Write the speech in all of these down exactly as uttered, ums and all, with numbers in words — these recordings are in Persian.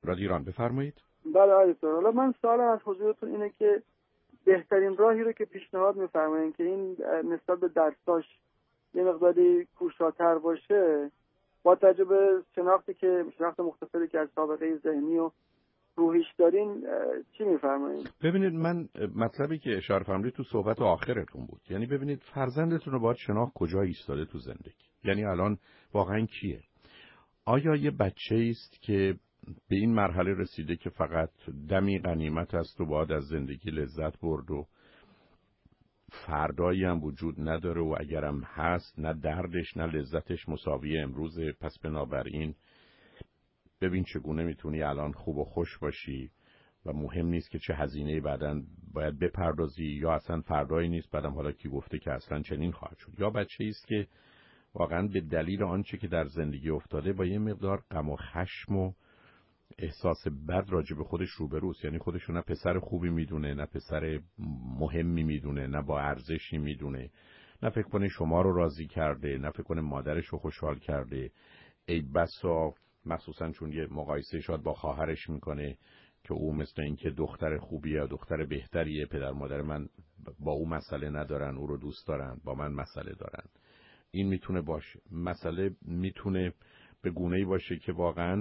رادیو ایران بفرمایید. بله آقای دکتر، حالا من سوالم از حضورتون اینه که بهترین راهی رو که پیشنهاد می‌فرمایید که این نسبت به درساش یه مقداری کوشاتر باشه، با توجه به شناختی که شناخت مختصری که از سابقه ذهنی و روحیش دارین، چی می‌فرمایید؟ ببینید، من مطلبی که اشاره فرمودید تو صحبت آخرتون بود. یعنی ببینید فرزندتون رو باید شناخت کجا ایستاده تو زندگی. یعنی الان واقعا کیه؟ آیا یه بچه‌ای است که به این مرحله رسیده که فقط دمی غنیمت است و باید از زندگی لذت برد و فردایی هم وجود نداره و اگرم هست نه دردش نه لذتش مساوی امروزه، پس بنابراین ببین چگونه میتونی الان خوب و خوش باشی و مهم نیست که چه هزینه‌ای بعداً باید بپردازی، یا اصلا فردایی نیست بعدم حالا کی گفته که اصلا چنین خواهد شد. یا بچه‌ای است که واقعا به دلیل آنچه که در زندگی افتاده با یه مقدار غم و خشم و احساس بد راجع به خودش روبروست. یعنی خودشو نه پسر خوبی میدونه، نه پسر مهمی میدونه، نه با ارزشی میدونه، نه فکر کنه شما رو راضی کرده، نه فکر کنه مادرش رو خوشحال کرده. ای بسا مخصوصا چون یه مقایسه شاید با خواهرش میکنه که او مثل این که دختر خوبیه یا دختر بهتریه، پدر مادر من با او مسئله ندارن، او رو دوست دارن، با من مسئله دارن. این میتونه باشه. مسئله میتونه به گونه‌ای باشه که واقعا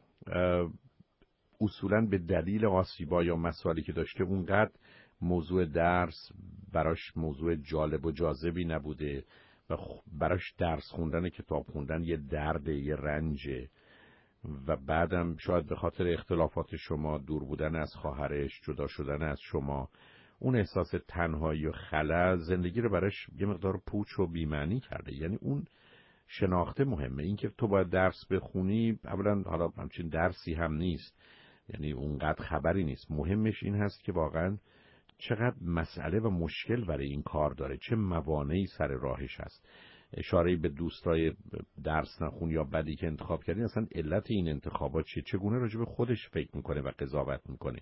اصولاً به دلیل آسیبا یا مسائلی که داشته اونقدر موضوع درس براش موضوع جالب و جاذبی نبوده و براش درس خوندن، کتاب خوندن یه درد، یه رنجه و بعدم شاید به خاطر اختلافات شما، دور بودن از خواهرش، جدا شدن از شما، اون احساس تنهایی و خلا زندگی رو براش یه مقدار پوچ و بی‌معنی کرده. یعنی اون شناخته مهمه. این که تو باید درس بخونی اولا حالا همچین درسی هم نیست، یعنی اونقدر خبری نیست. مهمش این هست که واقعا چقدر مسئله و مشکل برای این کار داره، چه موانعی سر راهش هست. اشاره به دوستای درس نخون یا بدی که انتخاب کردین، اصلا علت این انتخابات چیه؟ چگونه راجع به خودش فکر میکنه و قضاوت میکنه؟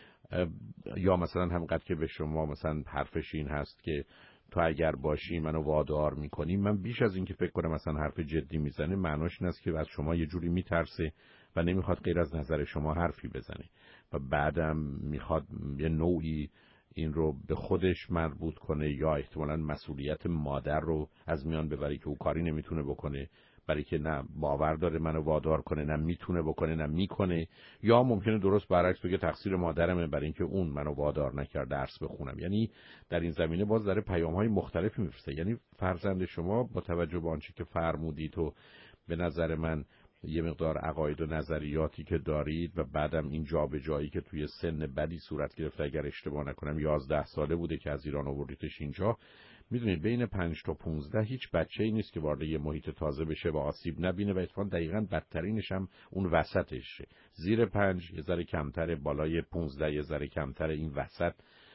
یا مثلا همینقدر که به شما مثلا حرفش این هست که تو اگر باشی منو وادار میکنی. من بیش از این که فکر کنم مثلا حرف جدی میزنه، معناش این است که از شما یه جوری میترسه و نمیخواد غیر از نظر شما حرفی بزنه و بعدم میخواد یه نوعی این رو به خودش مربوط کنه یا احتمالاً مسئولیت مادر رو از میان ببره که او کاری نمیتونه بکنه، برای که نه باور داره منو وادار کنه، نه میتونه بکنه، نه میکنه. یا ممکنه درست برعکس بگه تقصیر مادرمه برای اینکه اون منو وادار نکرد درس بخونم. یعنی در این زمینه باز داره پیام‌های مختلفی میفرسته. یعنی فرزند شما با توجه به آنچه که فرمودید و به نظر من یه مقدار عقاید و نظریاتی که دارید و بعدم این جابجایی که توی سن بدی صورت گرفته، اگر اشتباه نکنم یازده ساله بوده که از ایران آوردیدش اینجا. میدونید بین پنج تا پونزده هیچ بچه‌ای نیست که وارد یه محیط تازه بشه و آسیب نبینه و اتفاقاً دقیقاً بدترینش هم اون وسطشه. زیر پنج یه ذره کمتره، بالای پونزده یه ذره کمتره، این وسط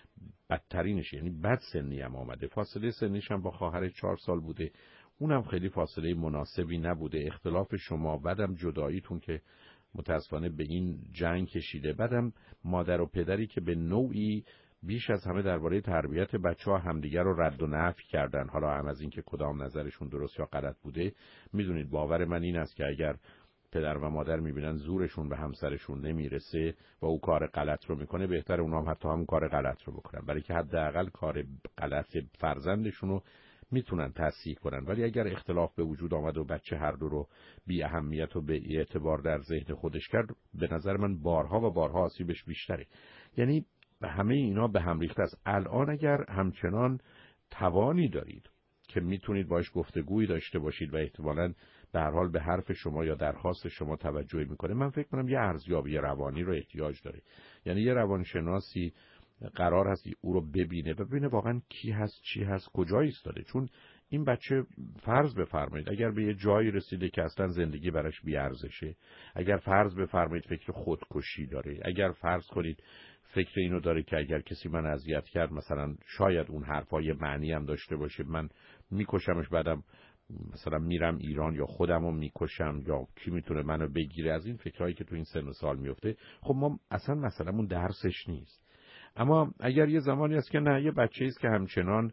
بدترینش. یعنی بد سنی هم آمده. فاصله سنیش هم با خواهر چهار سال بوده، اونم خیلی فاصله مناسبی نبوده. اختلاف شما، بعدم جداییتون که متاسفانه به این جنگ کشیده، بعدم مادر و پدری که به نوعی بیش از همه درباره تربیت بچه‌ها همدیگر رو رد و نفی کردن. حالا هم از این که کدام نظرشون درست یا غلط بوده، میدونید باور من این است که اگر پدر و مادر میبینن زورشون به همسرشون نمیرسه و او کار غلط رو میکنه، بهتره اونا هم حتی هم کار غلط رو بکنن، برای که حداقل کار غلط فرزندشون رو میتونن تصحیح کنن. ولی اگر اختلاف به وجود آمد و بچه هر دو رو بی اهمیت و به اعتبار در ذهن خودش کرد، به نظر من بارها و بارها آسیبش بیشتره. یعنی همه اینا به هم ریخته است. الان اگر همچنان توانی دارید که میتونید باش گفتگویی داشته باشید و احتمالاً به هر حال به حرف شما یا درخواست شما توجه میکنه، من فکر کنم یه ارزیابی روانی رو احتیاج داره. یعنی یه روانشناسی قرار هست او رو ببینه و ببینه واقعا کی هست، چی هست، کجا ایستاده. چون این بچه فرض بفرمایید اگر به یه جایی رسیده که اصلا زندگی براش بی‌ارزشه، اگر فرض بفرمایید فکر خودکشی داره، اگر فرض کنید فکر اینو داره که اگر کسی من اذیت کرد مثلا شاید اون حرفای معنی هم داشته باشه، من میکشمش، بعدم مثلا میرم ایران یا خودمو میکشم یا کی میتونه منو بگیره، از این فکرهایی که تو این سن و سال میفته. خب ما اصلا مثلا اون درسش نیست. اما اگر یه زمانی است که نه، یه بچه‌ای است که همچنان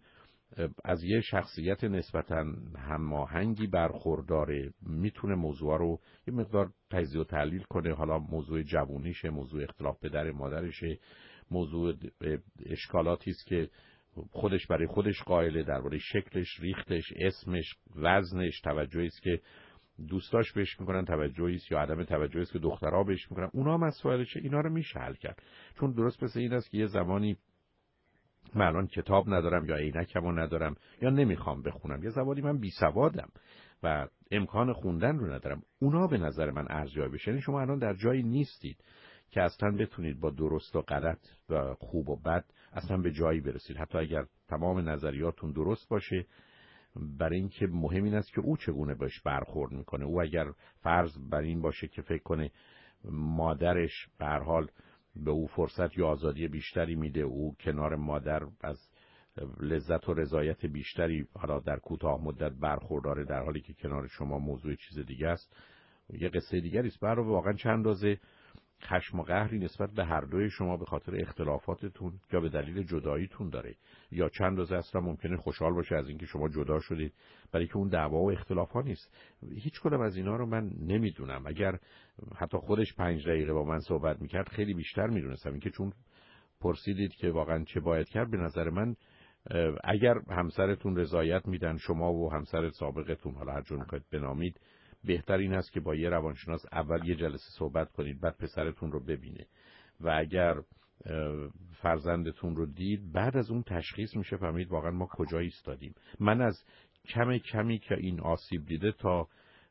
از یه شخصیت نسبتاً هماهنگی برخورداره، میتونه موضوع رو یه مقدار تجزیه و تحلیل کنه. حالا موضوع جوونیشه، موضوع اختلاف پدر مادرشه، موضوع اشکالاتی است که خودش برای خودش قائله، درباره شکلش، ریختش، اسمش، وزنش، توجهی است که دوستاش بهش میکنن، توجهی است یا عدم توجهی است که دخترها بهش میکنن. اونا مسائلشه، اینا رو میشه حل کرد. چون درست مثل این است که یه زمانی من الان کتاب ندارم یا عینکمو ندارم یا نمیخوام بخونم، یه زمانی من بیسوادم و امکان خوندن رو ندارم. اونا به نظر من ارزیابی بشه. یعنی شما الان در جایی نیستید که اصلا بتونید با درست و غلط و خوب و بد اصلا به جایی برسید، حتی اگر تمام نظریاتون درست باشه. برای اینکه مهم این است که او چگونه باش برخورد میکنه. او اگر فرض بر این باشه که فکر کنه مادرش به هر حال به او فرصت یا آزادی بیشتری میده، او کنار مادر از لذت و رضایت بیشتری حالا در کوتاه مدت برخورداره، در حالی که کنار شما موضوع چیز دیگه است، یه قصه دیگری است. برای واقعا چند اندازه خشم و قهری نسبت به هر دوی شما به خاطر اختلافاتتون یا به دلیل جداییتون داره، یا چند اندازه اصلا ممکنه خوشحال باشه از اینکه شما جدا شدید، برای که اون دعوا و اختلافا نیست. هیچ کدوم از اینا رو من نمیدونم. اگر حتی خودش پنج دقیقه با من صحبت میکرد خیلی بیشتر میدونستم. اینکه چون پرسیدید که واقعا چه باید کرد، به نظر من اگر همسرتون رضایت میدن، شما و همسر سابقتون، حالا هر جور میخواید بنامید، بهتر این است که با یه روانشناس اول یه جلسه صحبت کنید، بعد پسرتون رو ببینه و اگر فرزندتون رو دید، بعد از اون تشخیص میشه فهمید واقعا ما کجا ایستادیم. من از کم کمی که این آسیب دیده تا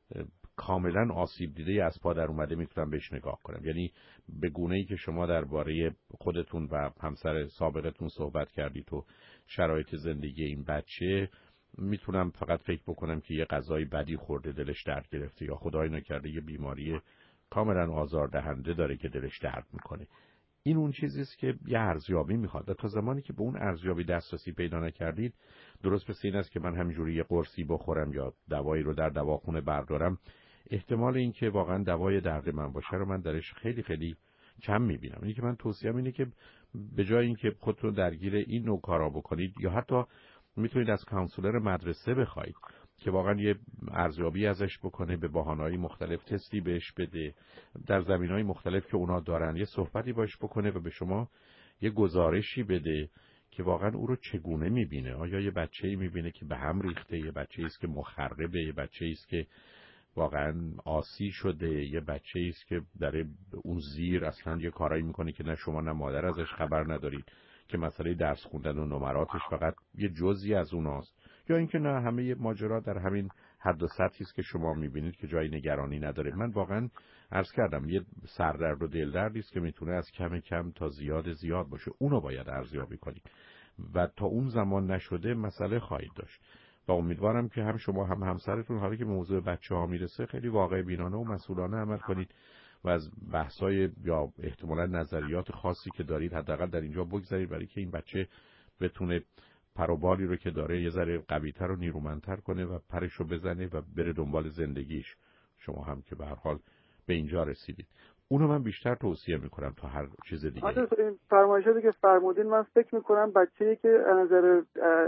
کاملا آسیب دیده از پا در اومده میتونم بهش نگاه کنم. یعنی به گونه‌ای که شما درباره خودتون و همسر سابقتون صحبت کردید و شرایط زندگی این بچه، میتونم فقط فکر بکنم که یه غذای بدی خورده دلش درد گرفته، یا خدای نکرده یه بیماری کاملا آزاردهنده داره که دلش درد میکنه. این اون چیزی است که یه ارزیابی میخواد و تا زمانی که به اون ارزیابی دسترسی پیدا نکردید، درست مثل این است که من همینجوری یه قرصی بخورم یا دوایی رو در دواخونه بردارم، احتمال این که واقعا دوای درد من باشه رو من درش خیلی خیلی کم میبینم. اینی که من توصیه‌ام اینه که به جای اینکه خودتون درگیر این نوع کارا بکنید، یا حتی میتونید از کانسولر مدرسه بخواید که واقعا یه ارزیابی ازش بکنه، به بهانه‌های مختلف تستی بهش بده در زمینه‌های مختلف که اونا دارن، یه صحبتی باش بکنه و به شما یه گزارشی بده که واقعا او رو چگونه میبینه. آیا یه بچه‌ای میبینه که به هم ریخته، یه بچه‌ای است که مخربه، یه بچه‌ای است که واقعا آسی شده، یه بچه‌ای است که در اون زیر اصلا یه کارایی میکنه که نه شما نه مادر ازش خبر ندارید، که مسئله درس خوندن و نمراتش فقط یه جزئی از اوناست، یا اینکه نه همه ماجرا در همین حد و سطحی است که شما میبینید که جای نگرانی نداره. من واقعا عرض کردم یه سردرد و دلدردی است که میتونه از کم کم تا زیاد زیاد باشه. اونو باید ارزیابی کنید و تا اون زمان نشده مسئله خواهید داشت. و امیدوارم که هم شما هم همسرتون، حالا که موضوع بچه‌ها میرسه، خیلی واقع بینانه و مسئولانه عمل کنید و از بحث‌های یا احتمالاً نظریات خاصی که دارید حداقل در اینجا بگذارید، برای که این بچه بتونه پر و بالی رو که داره یه ذره قوی‌تر و نیرومندتر کنه و پرش رو بزنه و بره دنبال زندگیش. شما هم که به هر حال به اینجا رسیدید، اونو من بیشتر توصیه میکنم تا هر چیز دیگه. آره، این فرمایشاتی که فرمودین من فکر میکنم بچه‌ای که از نظر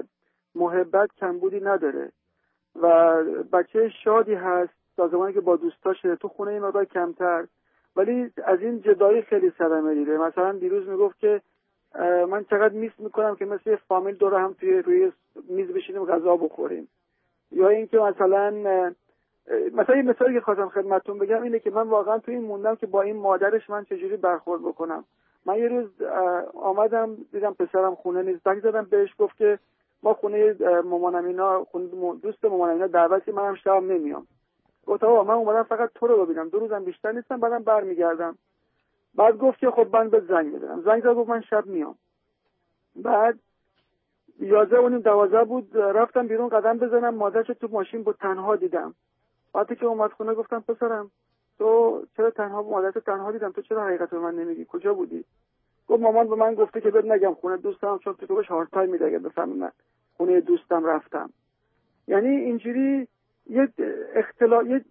محبت کمبودی نداره و بچه شادی هست تا زمانی که با دوستاشه، تو خونه این مقدار کمتر، ولی از این جدایی خیلی صدمه دیده. مثلا دیروز میگفت که من چقدر میس میکنم که مثل فامیل دور هم توی روی میز بشینیم غذا بخوریم. یا اینکه مثلا مثلا این مثالی که خواستم خدمتتون بگم اینه که من واقعا توی این موندم که با این مادرش من چجوری برخورد بکنم. من یه روز آمدم دیدم پسرم خونه نیست، زنگ زدم بهش، گفت که ما خونه مامانم اینا، خونه دوست مامانم اینا دعوتی، منم شب نمیام. گفتم آقا من اومدم فقط تو رو ببینم، دو روزم بیشتر نیستم، بعدم برمیگردم. بعد گفت که خب من بهت زنگ میزنم. زنگ زد گفت من شب میام. بعد یازده و نیم دوازده بود، رفتم بیرون قدم بزنم، مادرش تو ماشین بود، تنها دیدم. وقتی که اومد خونه گفتم پسرم تو چرا تنها، مادرت تنها دیدم، تو چرا حقیقت رو من نمیگی، کجا بودی؟ گفت مامان به من گفته که بهت نگم خونه دوستم، چون تو بهش هارد تایم میده اگه بفهمی من خونه دوستم رفتم. یعنی اینجوری یه اختلاف، یه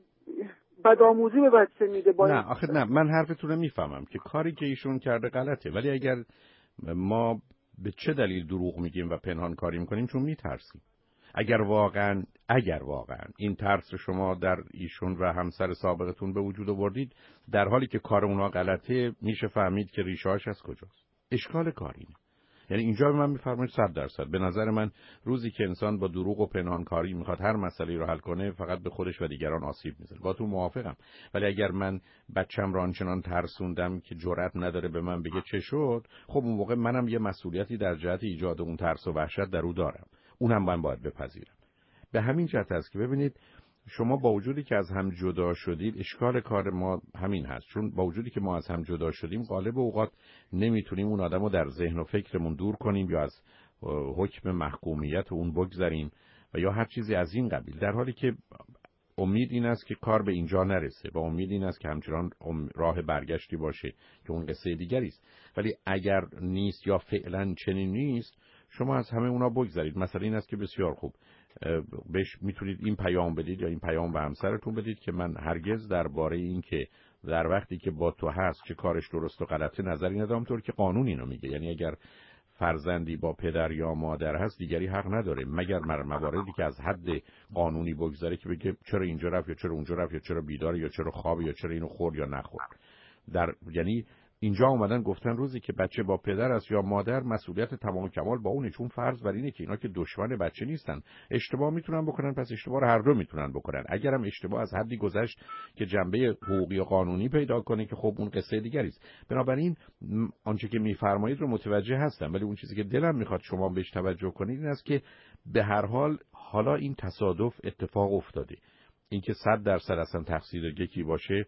بدآموزی به بچه میده. با نه آخه نه، من حرفتون رو میفهمم که کاری که ایشون کرده غلطه، ولی اگر ما به چه دلیل دروغ میگیم و پنهان کاری میکنیم؟ چون میترسیم. اگر واقعا اگر واقعا این ترس شما در ایشون و همسر سابقتون به وجود آوردید، در حالی که کار اونا غلطه، میشه فهمید که ریشه‌اش از کجاست. اشکال کار اینه. یعنی اینجا به من میفرمایید صد درصد به نظر من روزی که انسان با دروغ و پنهانکاری میخواد هر مسئله رو حل کنه، فقط به خودش و دیگران آسیب میزنه. با تو موافقم. ولی اگر من بچم را آنچنان ترسوندم که جرئت نداره به من بگه چه شد، خب اون موقع منم یه مسئولیتی در جهت ایجاد اون ترس و وحشت در او دارم. اونم من باید بپذیرم. به همین جهت است که ببینید شما با وجودی که از هم جدا شدید، اشکال کار ما همین هست. چون با وجودی که ما از هم جدا شدیم، غالب اوقات نمیتونیم اون آدم رو در ذهن و فکرمون دور کنیم یا از حکم محکومیت اون بگذریم و یا هر چیزی از این قبیل، در حالی که امید این است که کار به اینجا نرسه و امید این است که همچنان راه برگشتی باشه که اون قصه دیگری است. ولی اگر نیست یا فعلا چنین نیست، شما از همه اونا بگذرید. مثلا این است که بسیار خوب بهش میتونید این پیام بدید یا این پیام به همسرتون بدید که من هرگز درباره این که در وقتی که با تو هست چه کارش درست و غلطه نظری ندارم، طور که قانون اینو میگه. یعنی اگر فرزندی با پدر یا مادر هست، دیگری حق نداره مگر مواردی که از حد قانونی بگذره که بگه چرا اینجا رفت یا چرا اونجا رفت یا چرا بیدار یا چرا خواب یا چرا اینو خورد یا نخورد. در یعنی اینجا اومدن گفتن روزی که بچه با پدر است یا مادر، مسئولیت تمام کمال با اونه، چون فرض بر اینه که اینا که دشمن بچه نیستن. اشتباه میتونن بکنن، پس اشتباه رو هر دو میتونن بکنن. اگرم اشتباه از حدی گذشت که جنبه حقوقی و قانونی پیدا کنه که خب اون قصه دیگری است. بنابراین آنچه که میفرمایید رو متوجه هستم، ولی اون چیزی که دلم میخواد شما بهش توجه کنید این است که به هر حال حالا این تصادف اتفاق افتاده. اینکه صد درصد اصلا تقصیر یکی باشه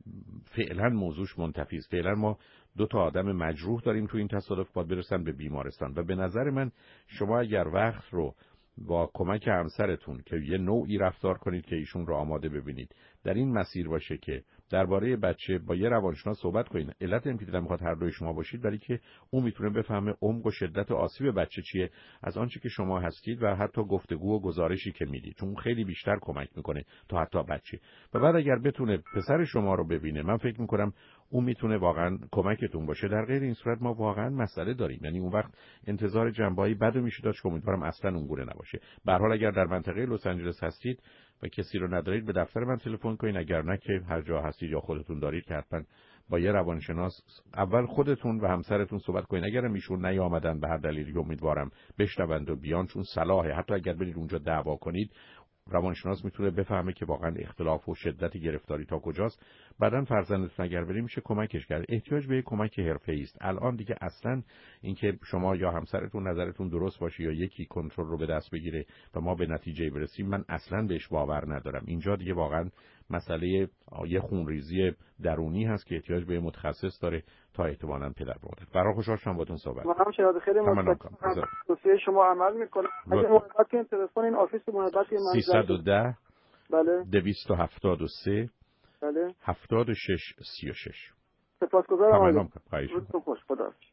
فعلا موضوعش منتفی است. فعلا ما دو تا آدم مجروح داریم تو این تصادف، باید برسن به بیمارستان. و به نظر من شما اگر وقت رو با کمک همسرتون که یه نوعی رفتار کنید که ایشون رو آماده ببینید در این مسیر باشه که درباره بچه با یه روانشناس صحبت کنید. علت این که دلم میخواد هر دوی شما باشید برای که اون میتونه بفهمه عمق و شدت آسیب بچه چیه از آنچه که شما هستید و حتی گفتگو و گزارشی که میدید، چون خیلی بیشتر کمک میکنه تا حتی بچه. و بعد اگر بتونه پسر شما رو ببینه، من فکر میکنم اون میتونه واقعا کمکتون باشه. در غیر این صورت ما واقعا مسئله داریم. یعنی اون وقت انتظار جنبایی بدو میشه داشت که امیدوارم اصلا اونگونه نباشه. به هر حال اگر در منطقه لس آنجلس هستید و کسی رو ندارید، به دفتر من تلفن کنین. اگر نه که هر جا هستید یا خودتون دارید که حتما با یه روانشناس اول خودتون و همسرتون صحبت کنین. اگر ایشون نیامدن به هر دلیلی، امیدوارم بشنوند و بیان، چون صلاحه. حتی اگر برید اونجا دعوا کنید، روانشناس میتونه بفهمه که واقعا اختلاف و شدت گرفتاری تا کجاست. بعدن فرزندتون اگر بریم میشه کمکش کرد. احتیاج به یک کمک حرفه‌ای است. الان دیگه اصلا اینکه شما یا همسرتون نظرتون درست باشه یا یکی کنترل رو به دست بگیره و ما به نتیجه برسیم، من اصلا بهش باور ندارم. اینجا دیگه واقعا مسئله یه خونریزی درونی هست که احتیاج به متخصص داره تا احتمالاً پدر مادر. برای خوشحال شدم باهاتون صحبت. ما هم شناده خیلی متشکرم. توصیه شما عمل میکنم. اگه محبت کنید تلفن این آفیس محبت من سیصد و ده بله دویست و هفتاد و سه بله هفتاد و شش سی و شش. سپاسگزارم. تمام. خواهش روزتون خوش. خدا